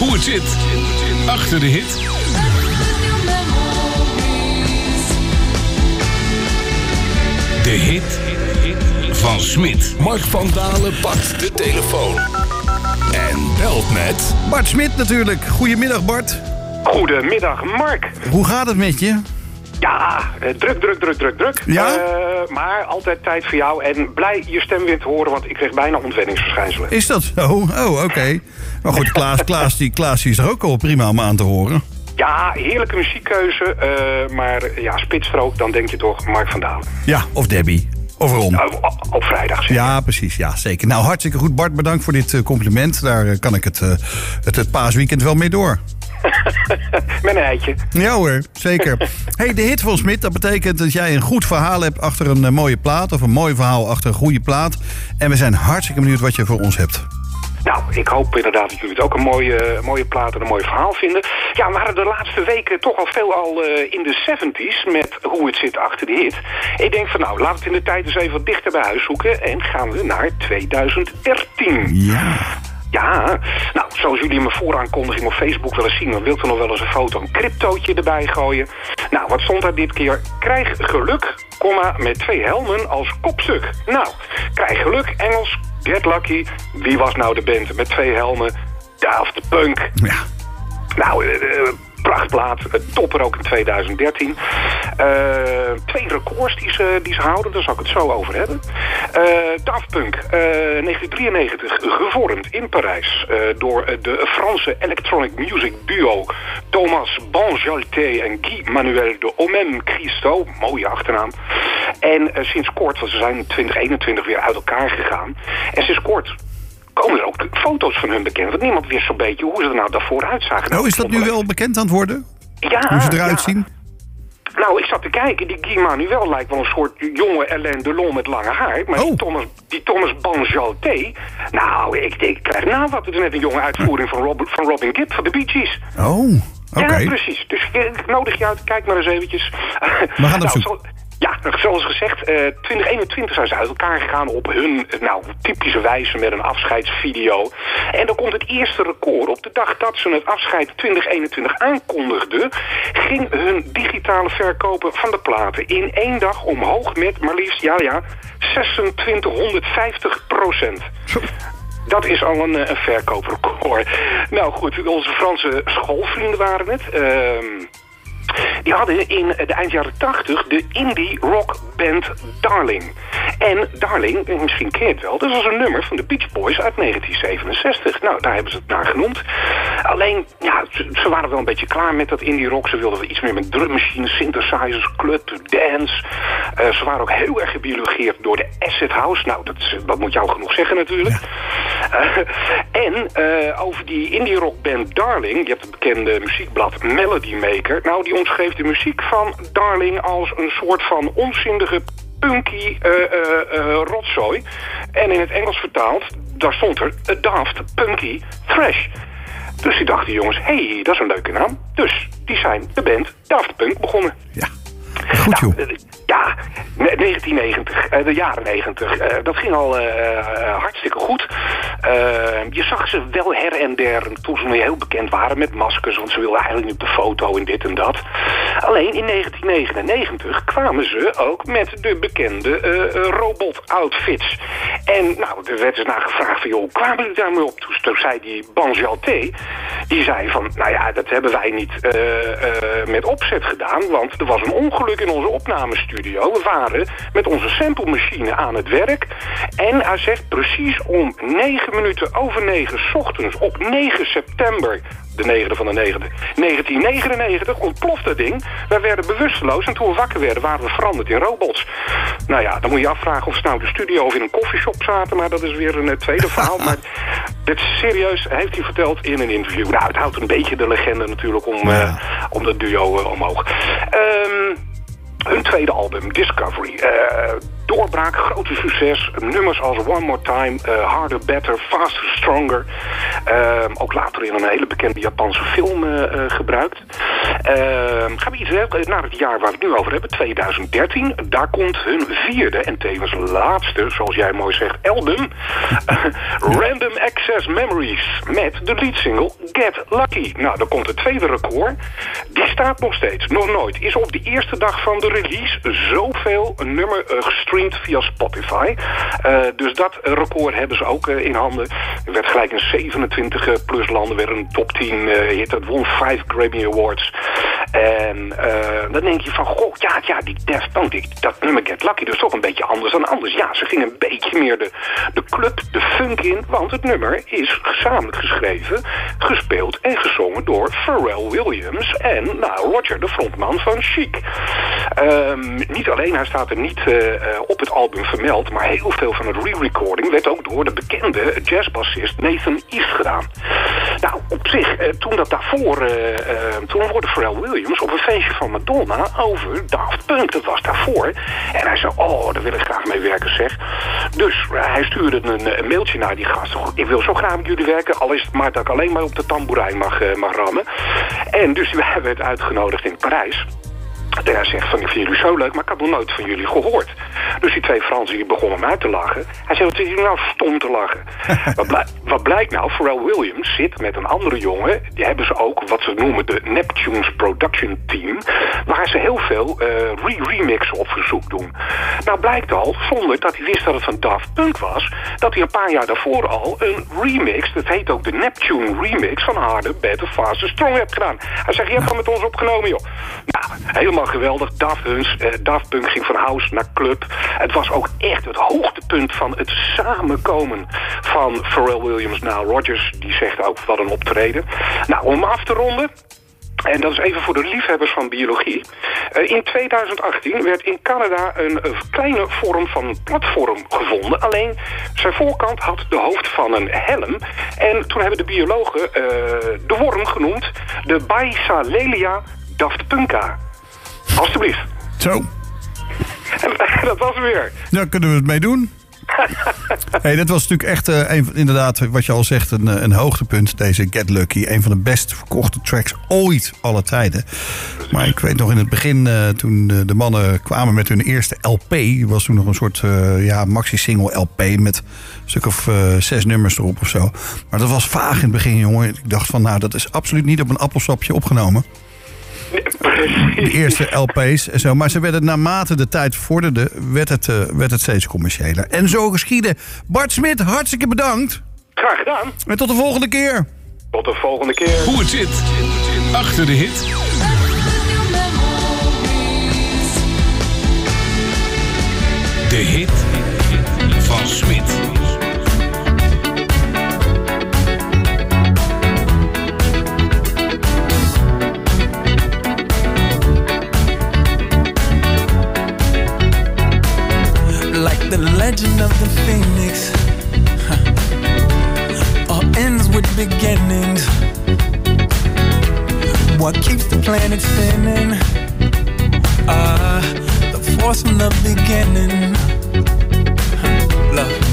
Hoe het zit achter de hit. De hit van Smit. Mark van Dalen pakt de telefoon en belt met Bart Smit natuurlijk. Goedemiddag Bart. Goedemiddag Mark. Hoe gaat het met je? Ja, druk. Ja? Maar altijd tijd voor jou en blij je stem weer te horen, want ik kreeg bijna ontwenningsverschijnselen. Is dat zo? Oh, oké. Maar goed, Klaas is er ook al prima om aan te horen. Ja, heerlijke muziekkeuze, maar ja, spitsstrook, dan denk je toch Mark van Dalen. Ja, of Debbie. Of Ron. Op vrijdag zeker. Ja, precies. Ja, zeker. Nou, hartstikke goed Bart. Bedankt voor dit compliment. Daar kan ik het paasweekend wel mee door. Met een eitje. Ja hoor, zeker. Hey, de hit van Smit, dat betekent dat jij een goed verhaal hebt achter een mooie plaat. Of een mooi verhaal achter een goede plaat. En we zijn hartstikke benieuwd wat je voor ons hebt. Nou, ik hoop inderdaad dat jullie het ook een mooie plaat en een mooi verhaal vinden. Ja, we waren de laatste weken toch al veelal in de 70's met Hoe het zit achter de hit. Ik denk van nou, laten we het in de tijd eens even wat dichter bij huis zoeken. En gaan we naar 2013. Ja. Ja, nou, zoals jullie in mijn vooraankondiging op Facebook willen zien, dan wilt u nog wel eens een foto, een cryptootje erbij gooien. Nou, wat stond daar dit keer? Krijg geluk, met 2 helmen als kopstuk. Nou, krijg geluk, Engels, get lucky. Wie was nou de band met 2 helmen? Daft Punk. Ja. Nou, prachtplaat, topper ook in 2013. 2 records die ze houden, daar zal ik het zo over hebben. Daft Punk, 1993, gevormd in Parijs door de Franse electronic music duo Thomas Banjalté en Guy-Manuel de Homem-Christo, mooie achternaam. En sinds kort, want ze zijn in 2021 weer uit elkaar gegaan. En sinds kort komen er ook foto's van hun bekend. Want niemand wist zo'n beetje hoe ze er nou daarvoor uitzagen. Nou, is dat nu wel bekend aan het worden? Ja. Hoe ze eruit zien? Nou, ik zat te kijken. Die Guy Manuel lijkt wel een soort jonge Alain Delon met lange haar. Maar die Thomas Banjalté, nou, ik krijg nou wat. Het is net een jonge uitvoering van Robin Gibb van de Bee Gees. Oh, oké. Ja, precies. Dus ik nodig je uit. Kijk maar eens eventjes. We gaan op zoek. Ja, zoals gezegd, 2021 zijn ze uit elkaar gegaan op hun typische wijze met een afscheidsvideo. En dan komt het eerste record. Op de dag dat ze het afscheid 2021 aankondigden, ging hun digitale verkopen van de platen in 1 dag omhoog met maar liefst, 2650%. Dat is al een verkooprecord. Nou goed, onze Franse schoolvrienden waren het. Die hadden in de eind jaren 80 de indie rock band Darling. En Darling, misschien ken je het wel, dat was een nummer van de Beach Boys uit 1967. Nou, daar hebben ze het naar genoemd. Alleen, ja, ze waren wel een beetje klaar met dat indie rock. Ze wilden wel iets meer met drummachines, synthesizers, club, dance. Ze waren ook heel erg gebiologeerd door de acid house. Nou, dat moet jou genoeg zeggen natuurlijk. En over die indie rock band Darling, je hebt het bekende muziekblad Melody Maker. Nou, die omschreef de muziek van Darling als een soort van onzindige punky rotzooi. En in het Engels vertaald, daar stond er a daft punky thrash. Dus die dachten jongens, hey, dat is een leuke naam. Dus die zijn de band Daft Punk begonnen. Ja. Goed joh. Ja, 1990, de jaren 90, dat ging al hartstikke goed. Je zag ze wel her en der toen ze nog heel bekend waren met maskers, want ze wilden eigenlijk niet op de foto en dit en dat. Alleen in 1999 kwamen ze ook met de bekende robot-outfits. En nou, er werd dus naar gevraagd van, joh, kwamen jullie daarmee op? Toen zei die Banjalté, die zei van, nou ja, dat hebben wij niet met opzet gedaan, want er was een ongeluk in onze opnamestudio. We waren met onze samplemachine aan het werk. En hij zegt precies om 9 minuten over 9 's ochtends op 9 september... de 9e van de 9e, 1999, ontploft dat ding. Wij werden bewusteloos en toen we wakker werden waren we veranderd in robots. Nou ja, dan moet je afvragen of ze nou in de studio of in een koffieshop zaten, maar dat is weer een tweede verhaal. Maar dit serieus heeft hij verteld in een interview. Nou, het houdt een beetje de legende natuurlijk om dat duo omhoog. Hun tweede album, Discovery, doorbraak, grote succes. Nummers als One More Time, Harder, Better, Faster, Stronger. Ook later in een hele bekende Japanse film gebruikt. Gaan we iets naar het jaar waar we het nu over hebben, 2013. Daar komt hun vierde en tevens laatste, zoals jij mooi zegt, album. Random Access Memories. Met de leadsingle Get Lucky. Nou, dan komt het tweede record. Die staat nog steeds. Nog nooit is op de eerste dag van de release zoveel nummer gestreamd via Spotify. Dus dat record hebben ze ook in handen. Er werd gelijk in 27 plus landen weer een top 10 hit. Het won 5 Grammy Awards. En dan denk je van, goh, ja, die Daft Punk, dat nummer Get Lucky, dus toch een beetje anders dan anders. Ja, ze gingen een beetje meer de club, de funk in, want het nummer is gezamenlijk geschreven, gespeeld en gezongen door Pharrell Williams en Roger, de frontman van Chic. Niet alleen, hij staat er niet op het album vermeld, maar heel veel van het re-recording werd ook door de bekende jazzbassist Nathan East gedaan. Nou, op zich, toen hoorde Pharrell Williams op een feestje van Madonna over Daft Punk. Dat was daarvoor. En hij zei, daar wil ik graag mee werken, zeg. Dus hij stuurde een mailtje naar die gast. Ik wil zo graag met jullie werken, al is het maar dat ik alleen maar op de tamboerijn mag rammen. En dus hij werd uitgenodigd in Parijs. En hij zegt van, ik vind jullie zo leuk, maar ik had nog nooit van jullie gehoord. Dus die twee Fransen die begonnen hem uit te lachen. Hij zei, wat is jullie nou stom te lachen? Wat blijkt nou? Pharrell Williams zit met een andere jongen. Die hebben ze ook, wat ze noemen, de Neptunes Production Team. Waar ze heel veel remixen op verzoek doen. Nou blijkt al, zonder dat hij wist dat het van Daft Punk was, dat hij een paar jaar daarvoor al een remix, dat heet ook de Neptune remix, van Harder, Better, Faster, Stronger heeft gedaan. Hij zegt, je hebt gewoon met ons opgenomen, joh. Nou, helemaal geweldig. Daft Punk ging van house naar club. Het was ook echt het hoogtepunt van het samenkomen van Pharrell Williams naar Rodgers. Die zegt ook, wat een optreden. Nou, om af te ronden, en dat is even voor de liefhebbers van biologie. In 2018 werd in Canada een kleine vorm van platform gevonden. Alleen zijn voorkant had de hoofd van een helm. En toen hebben de biologen de worm genoemd de Baisalelia daftpunka. Alsjeblieft. Zo. En dat was weer. Daar kunnen we het mee doen. Hey, dat was natuurlijk echt inderdaad, wat je al zegt, een hoogtepunt. Deze Get Lucky. Een van de best verkochte tracks ooit, alle tijden. Maar ik weet nog in het begin, toen de mannen kwamen met hun eerste LP. Was toen nog een soort maxi-single LP met een stuk of 6 nummers erop of zo. Maar dat was vaag in het begin, jongen. Ik dacht van, dat is absoluut niet op een appelsapje opgenomen. De eerste LP's en zo. Maar ze werden naarmate de tijd vorderde, werd het steeds commerciëler. En zo geschiedde. Bart Smit, hartstikke bedankt. Graag gedaan. En tot de volgende keer. Tot de volgende keer. Hoe het zit achter de hit. De hit van Smit. Like the legend of the phoenix, all ends with beginnings. What keeps the planet spinning? The force from the beginning. Love.